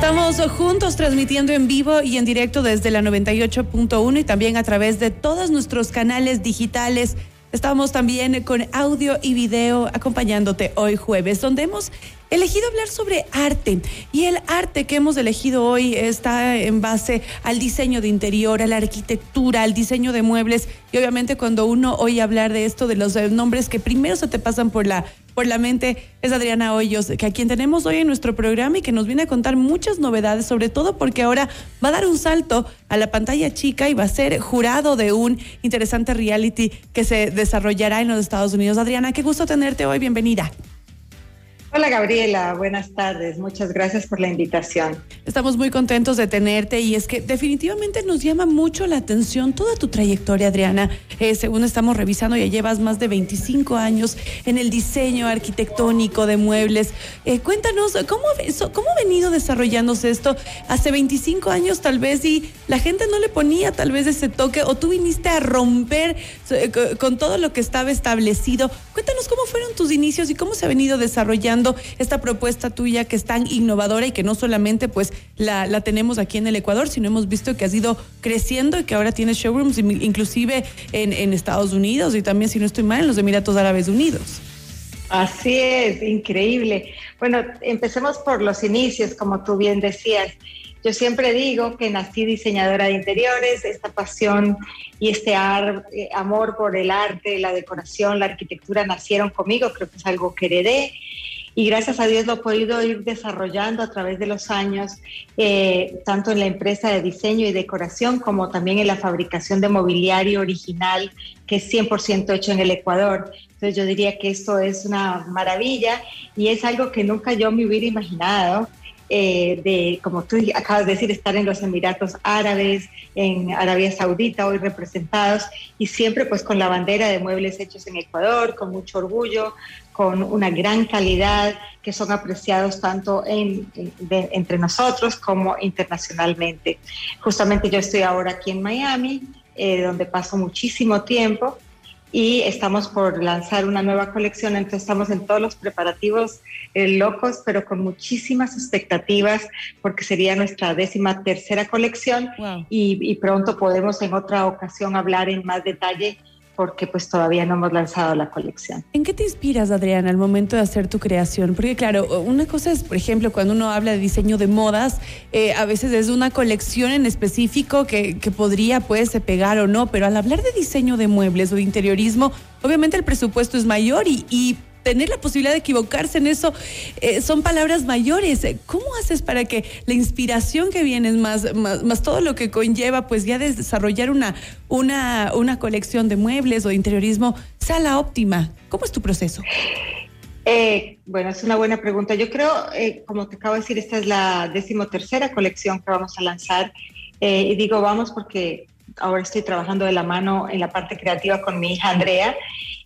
Estamos juntos transmitiendo en vivo y en directo desde la 98.1 y también a través de todos nuestros canales digitales. Estamos también con audio y video acompañándote hoy jueves, donde hemos elegido hablar sobre arte. Y el arte que hemos elegido hoy está en base al diseño de interior, a la arquitectura, al diseño de muebles. Y obviamente cuando uno oye hablar de esto, de los nombres que primero se te pasan por la mente, es Adriana Hoyos, que a quien tenemos hoy en nuestro programa y que nos viene a contar muchas novedades, sobre todo porque ahora va a dar un salto a la pantalla chica y va a ser jurado de un interesante reality que se desarrollará en los Estados Unidos. Adriana, qué gusto tenerte hoy, bienvenida. Hola Gabriela, buenas tardes, muchas gracias por la invitación. Estamos muy contentos de tenerte y es que definitivamente nos llama mucho la atención toda tu trayectoria, Adriana. Según estamos revisando, ya llevas más de 25 años en el diseño arquitectónico de muebles. Cuéntanos, ¿cómo ha venido desarrollándose esto? Hace 25 años tal vez y la gente no le ponía tal vez ese toque o tú viniste a romper con todo lo que estaba establecido. Cuéntanos cómo fueron tus inicios y cómo se ha venido desarrollando esta propuesta tuya que es tan innovadora y que no solamente pues la tenemos aquí en el Ecuador, sino hemos visto que has ido creciendo y que ahora tienes showrooms inclusive en Estados Unidos y también, si no estoy mal, en los Emiratos Árabes Unidos. Así es, increíble. Bueno, empecemos por los inicios, como tú bien decías. Yo siempre digo que nací diseñadora de interiores, esta pasión y este amor por el arte, la decoración, la arquitectura nacieron conmigo, creo que es algo que heredé. Y gracias a Dios lo he podido ir desarrollando a través de los años, tanto en la empresa de diseño y decoración como también en la fabricación de mobiliario original, que es 100% hecho en el Ecuador. Entonces yo diría que esto es una maravilla y es algo que nunca yo me hubiera imaginado. Como tú acabas de decir, estar en los Emiratos Árabes, en Arabia Saudita, hoy representados, y siempre pues con la bandera de muebles hechos en Ecuador, con mucho orgullo, con una gran calidad, que son apreciados tanto entre nosotros como internacionalmente. Justamente yo estoy ahora aquí en Miami, donde paso muchísimo tiempo, y estamos por lanzar una nueva colección, entonces estamos en todos los preparativos locos, pero con muchísimas expectativas, porque sería nuestra 13ª colección. Wow. Y pronto podemos en otra ocasión hablar en más detalle, porque pues todavía no hemos lanzado la colección. ¿En qué te inspiras, Adriana, al momento de hacer tu creación? Porque claro, una cosa es, por ejemplo, cuando uno habla de diseño de modas, a veces es una colección en específico que podría pues pegar o no, pero al hablar de diseño de muebles o de interiorismo, obviamente el presupuesto es mayor y tener la posibilidad de equivocarse en eso son palabras mayores. ¿Cómo haces para que la inspiración que viene más todo lo que conlleva pues ya de desarrollar una colección de muebles o de interiorismo sea la óptima? ¿Cómo es tu proceso? Bueno, es una buena pregunta. Yo creo, como te acabo de decir, esta es la 13ª colección que vamos a lanzar. Y digo vamos porque ahora estoy trabajando de la mano en la parte creativa con mi hija Andrea.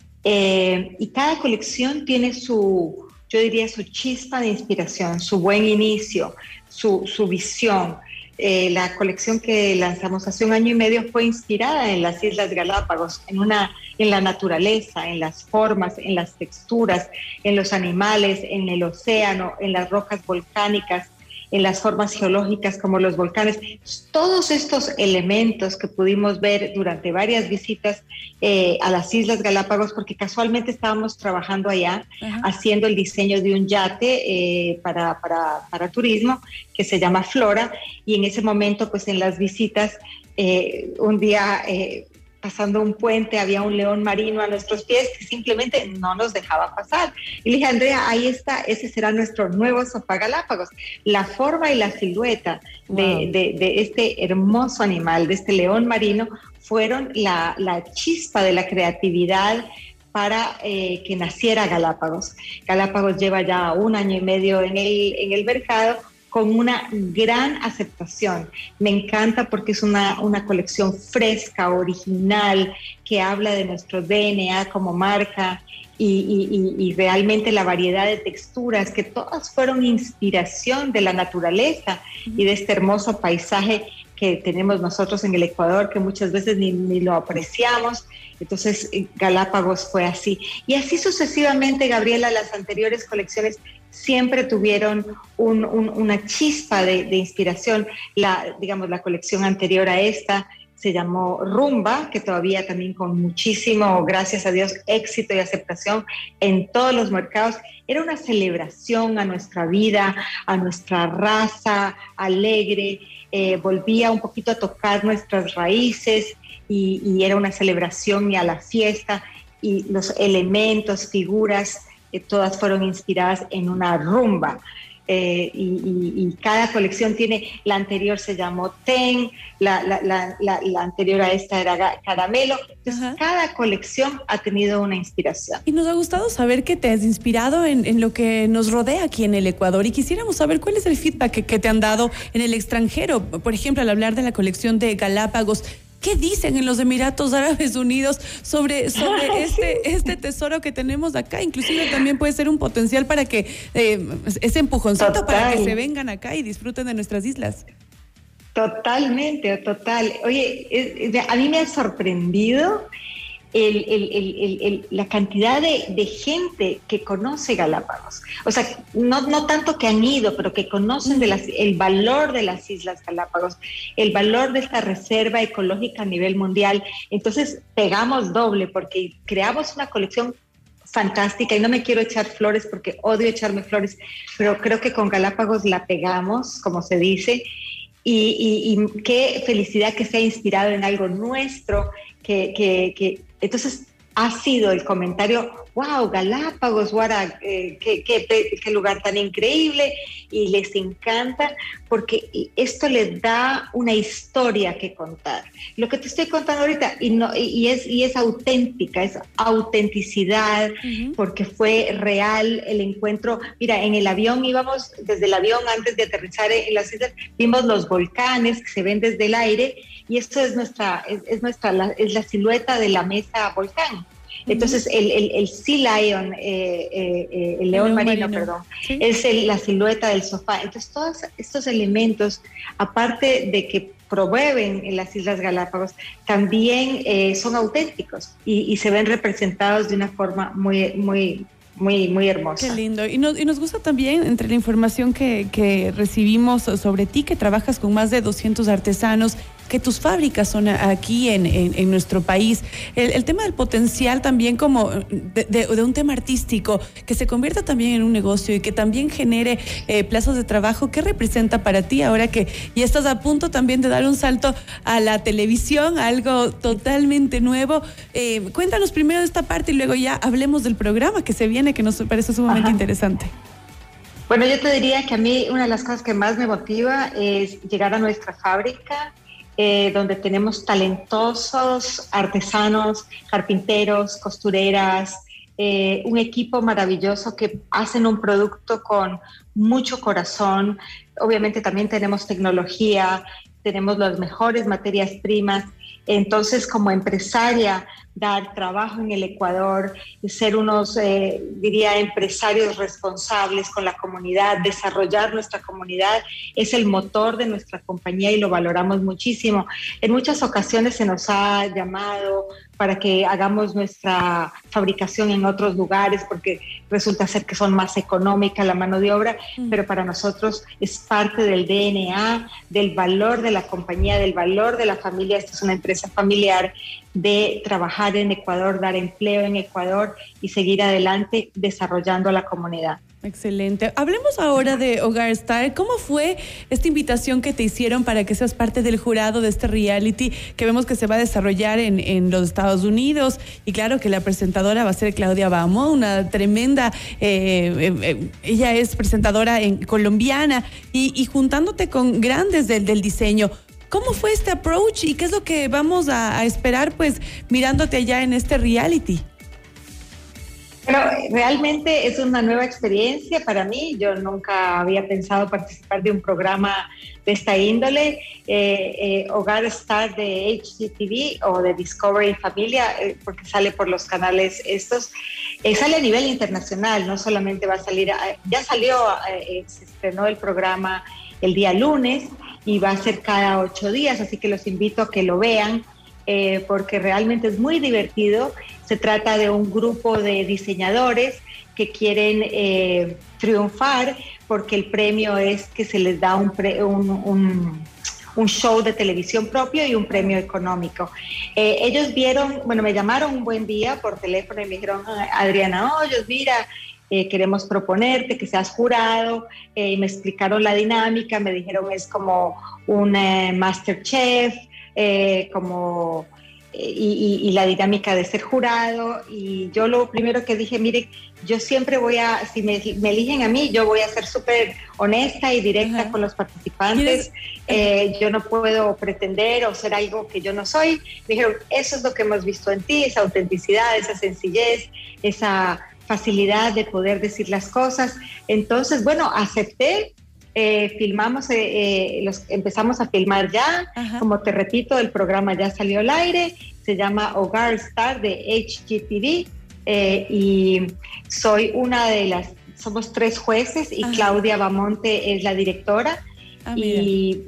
Y cada colección tiene yo diría su chispa de inspiración, su buen inicio, su visión. La colección que lanzamos hace 1 año y medio fue inspirada en las Islas Galápagos, en la naturaleza, en las formas, en las texturas, en los animales, en el océano, en las rocas volcánicas, en las formas geológicas como los volcanes. Todos estos elementos que pudimos ver durante varias visitas a las Islas Galápagos, porque casualmente estábamos trabajando allá, haciendo el diseño de un yate para turismo que se llama Flora, y en ese momento pues en las visitas un día pasando un puente había un león marino a nuestros pies que simplemente no nos dejaba pasar. Y le dije, Andrea, ahí está, ese será nuestro nuevo sofá Galápagos. La forma y la silueta de este hermoso animal, de este león marino, fueron la chispa de la creatividad para que naciera Galápagos. Galápagos lleva ya 1 año y medio en el mercado, con una gran aceptación. Me encanta porque es una colección fresca, original, que habla de nuestro DNA como marca y realmente la variedad de texturas, que todas fueron inspiración de la naturaleza y de este hermoso paisaje que tenemos nosotros en el Ecuador, que muchas veces ni lo apreciamos. Entonces, Galápagos fue así. Y así sucesivamente, Gabriela, las anteriores colecciones siempre tuvieron una chispa de inspiración. Digamos, la colección anterior a esta se llamó Rumba, que todavía también con muchísimo, gracias a Dios, éxito y aceptación en todos los mercados. Era una celebración a nuestra vida, a nuestra raza alegre, volvía un poquito a tocar nuestras raíces y era una celebración y a la fiesta, y los elementos, figuras, todas fueron inspiradas en una rumba. Y cada colección tiene, la anterior se llamó Ten, la anterior a esta era Caramelo. Entonces, cada colección ha tenido una inspiración. Y nos ha gustado saber que te has inspirado en lo que nos rodea aquí en el Ecuador, y quisiéramos saber cuál es el feedback que te han dado en el extranjero. Por ejemplo, al hablar de la colección de Galápagos, ¿qué dicen en los Emiratos Árabes Unidos sobre este tesoro que tenemos acá? Inclusive también puede ser un potencial para que ese empujoncito total, para que se vengan acá y disfruten de nuestras islas. Totalmente, total. Oye, a mí me ha sorprendido la cantidad de gente que conoce Galápagos. O sea, no tanto que han ido, pero que conocen el valor de las Islas Galápagos, el valor de esta reserva ecológica a nivel mundial. Entonces pegamos doble, porque creamos una colección fantástica, y no me quiero echar flores porque odio echarme flores, pero creo que con Galápagos la pegamos, como se dice, y qué felicidad que se ha inspirado en algo nuestro, que entonces ha sido el comentario: wow, Galápagos, qué lugar tan increíble, y les encanta porque esto les da una historia que contar. Lo que te estoy contando ahorita, y es auténtica, es autenticidad, porque fue real el encuentro. Mira, en el avión íbamos, desde el avión antes de aterrizar en las islas, vimos los volcanes que se ven desde el aire, y esto es la silueta de la mesa volcán. Entonces, el Sea Lion, el león marino, perdón, ¿sí? Es la silueta del sofá. Entonces, todos estos elementos, aparte de que promueven en las Islas Galápagos, también son auténticos y se ven representados de una forma muy hermosa. Qué lindo. Y nos gusta también, entre la información que recibimos sobre ti, que trabajas con más de 200 artesanos, que tus fábricas son aquí en nuestro país. El tema del potencial también como de un tema artístico, que se convierta también en un negocio y que también genere plazas de trabajo. ¿Qué representa para ti ahora que ya estás a punto también de dar un salto a la televisión, algo totalmente nuevo? Cuéntanos primero de esta parte y luego ya hablemos del programa que se viene, que nos parece sumamente interesante. Bueno, yo te diría que a mí una de las cosas que más me motiva es llegar a nuestra fábrica, donde tenemos talentosos artesanos, carpinteros, costureras, un equipo maravilloso que hacen un producto con mucho corazón. Obviamente también tenemos tecnología, tenemos las mejores materias primas. Entonces, como empresaria, dar trabajo en el Ecuador, ser unos, diría, empresarios responsables con la comunidad, desarrollar nuestra comunidad, es el motor de nuestra compañía y lo valoramos muchísimo. En muchas ocasiones se nos ha llamado para que hagamos nuestra fabricación en otros lugares porque resulta ser que son más económica la mano de obra, pero para nosotros es parte del DNA, del valor de la compañía, del valor de la familia. Esta es una empresa familiar, de trabajar en Ecuador, dar empleo en Ecuador y seguir adelante desarrollando la comunidad. Excelente. Hablemos ahora de Hogar Star. ¿Cómo fue esta invitación que te hicieron para que seas parte del jurado de este reality que vemos que se va a desarrollar en los Estados Unidos? Y claro que la presentadora va a ser Claudia Bamo, una tremenda, ella es presentadora colombiana y juntándote con grandes del diseño. ¿Cómo fue este approach y qué es lo que vamos a esperar pues mirándote allá en este reality? Bueno, realmente es una nueva experiencia para mí. Yo nunca había pensado participar de un programa de esta índole. Hogar Star de HGTV o de Discovery Familia, porque sale por los canales estos, sale a nivel internacional, no solamente va a salir, ya salió, se estrenó el programa el día lunes y va a ser cada 8 días, así que los invito a que lo vean porque realmente es muy divertido. Se trata de un grupo de diseñadores que quieren triunfar porque el premio es que se les da un show de televisión propio y un premio económico. Ellos me llamaron un buen día por teléfono y me dijeron, Adriana Hoyos, mira, queremos proponerte que seas jurado, y me explicaron la dinámica, me dijeron es como un MasterChef, y la dinámica de ser jurado, y yo lo primero que dije, mire, yo siempre si me eligen a mí, yo voy a ser súper honesta y directa con los participantes. Yo no puedo pretender o ser algo que yo no soy. Me dijeron, eso es lo que hemos visto en ti, esa autenticidad, esa sencillez, esa facilidad de poder decir las cosas. Entonces, bueno, acepté. Filmamos, empezamos a filmar ya. Como te repito, el programa ya salió al aire, se llama Hogar Star de HGTV, y soy somos 3 jueces y Claudia Bamonte es la directora. Y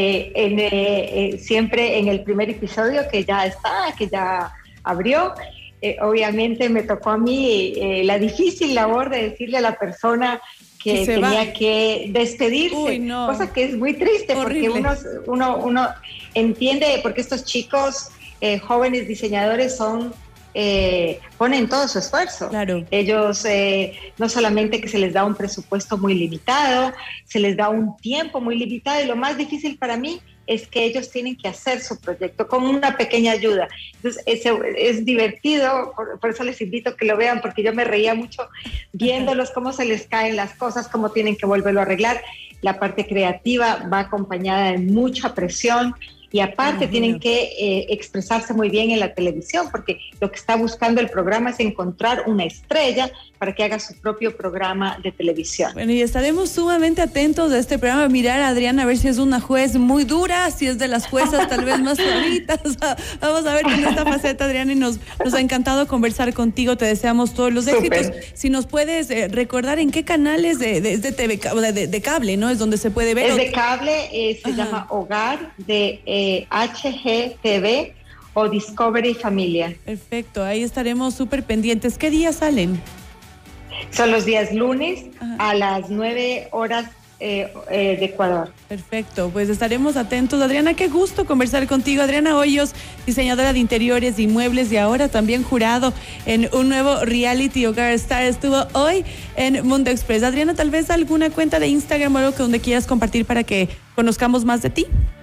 siempre en el primer episodio que ya abrió, obviamente me tocó a mí la difícil labor de decirle a la persona que tenía que despedirse, cosa que es muy triste. Horrible. Porque uno entiende, porque estos chicos jóvenes diseñadores ponen todo su esfuerzo. Claro. Ellos no solamente que se les da un presupuesto muy limitado, se les da un tiempo muy limitado, y lo más difícil para mí es que ellos tienen que hacer su proyecto con una pequeña ayuda. Entonces es divertido, por eso les invito a que lo vean, porque yo me reía mucho viéndolos, cómo se les caen las cosas, cómo tienen que volverlo a arreglar. La parte creativa va acompañada de mucha presión, y aparte tienen que expresarse muy bien en la televisión, porque lo que está buscando el programa es encontrar una estrella para que haga su propio programa de televisión. Bueno, y estaremos sumamente atentos a este programa, mirar a Adriana, a ver si es una juez muy dura, si es de las juezas tal vez más suavitas. Vamos a ver con esta faceta, Adriana, y nos ha encantado conversar contigo, te deseamos todos los éxitos. Si nos puedes recordar en qué canales de TV, de cable, ¿no? Es donde se puede ver. Es de cable, se llama Hogar, de HGTV o Discovery Familia. Perfecto, ahí estaremos súper pendientes. ¿Qué días salen? Son los días lunes a las 9 horas de Ecuador. Perfecto, pues estaremos atentos. Adriana, qué gusto conversar contigo. Adriana Hoyos, diseñadora de interiores y muebles, y ahora también jurado en un nuevo reality Hogar Star, estuvo hoy en Mundo Express. Adriana, tal vez alguna cuenta de Instagram o algo donde quieras compartir para que conozcamos más de ti.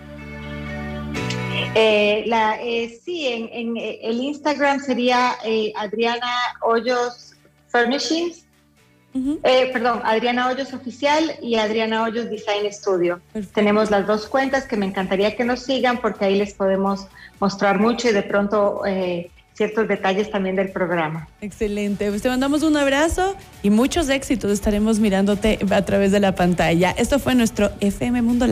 Sí, en el Instagram sería Adriana Hoyos Furnishings, Adriana Hoyos Oficial y Adriana Hoyos Design Studio. Perfecto. Tenemos las 2 cuentas que me encantaría que nos sigan, porque ahí les podemos mostrar mucho y de pronto ciertos detalles también del programa. Excelente, pues te mandamos un abrazo y muchos éxitos. Estaremos mirándote a través de la pantalla. Esto fue nuestro FM Mundo Live.